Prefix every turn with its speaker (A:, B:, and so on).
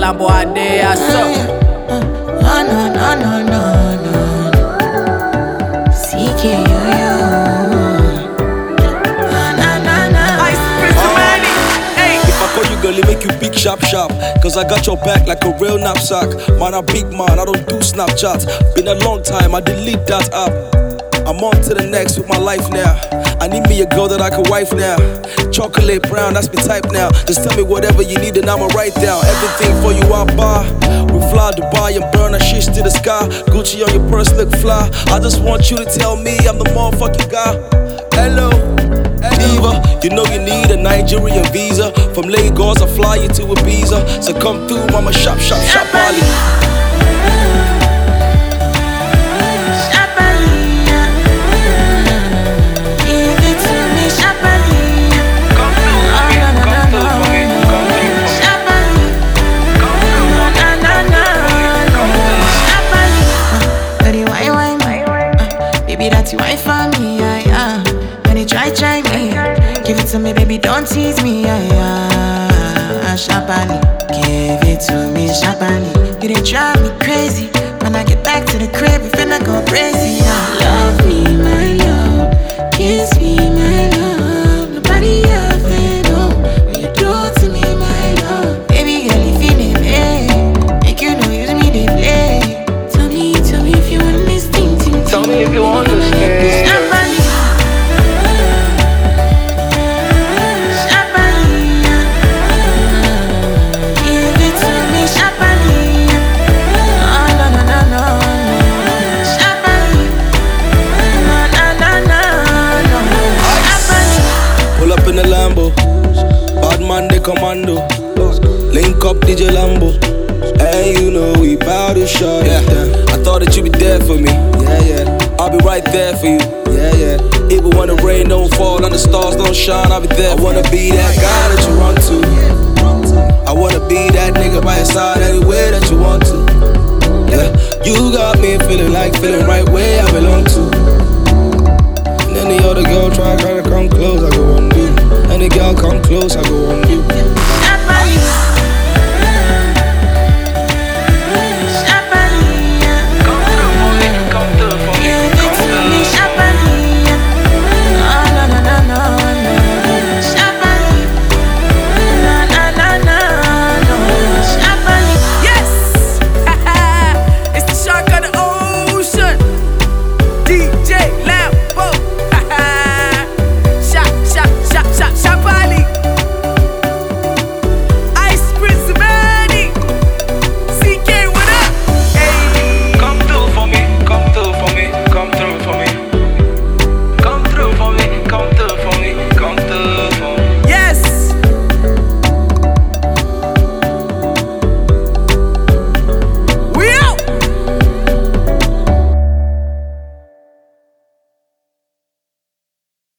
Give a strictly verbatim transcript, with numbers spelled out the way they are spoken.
A: Lambo I did, I saw.
B: No, no, no, no, no, no. C K U U. Na, na, na.
A: Ice Prince of Manny. Hey.
C: If I call you girl, it make you big sharp sharp. Cause I got your back like a real knapsack. Man, I'm big man, I don't do Snapchat. Been a long time, I delete that app. I'm on to the next with my life now. I need me a girl that I can wife now. Chocolate brown, that's my type now. Just tell me whatever you need and I'ma write down everything for you I buy. We fly Dubai and burn our shit to the sky. Gucci on your purse look fly. I just want you to tell me I'm the motherfucking guy. Hello, Diva, you know you need a Nigerian visa. From Lagos I fly you to Ibiza. So come through, mama, shop, shop, shop, Bali.
B: That's why for me, yeah, yeah. When you try, try me, give it to me, baby, don't tease me, yeah, yeah. Shabani, give it to me, Shabani. You didn't drive me crazy. When I get back to the crib, you finna go crazy, yeah. Love me, my love. Kiss me, my love. Nobody else will know what you do to me, my love. Baby girl, you feeling me? Make you know use me, they play. Tell me, tell me if you want this thing, thing,
C: Tell me if you want this. Pull up in the Lambo, bad man they commando. Link up D J Lambo, and you know we bout to shut yeah. it down. I thought that you'd be there for me, yeah, yeah. I'll be right there for you, yeah, yeah. Even when the rain don't fall and the stars don't shine, I'll be there. I wanna be that guy that you run to. I wanna be that nigga by your side anywhere that you want to. Yeah, you got me feeling like feeling right where I belong to. And any other girl try to come close, I go on.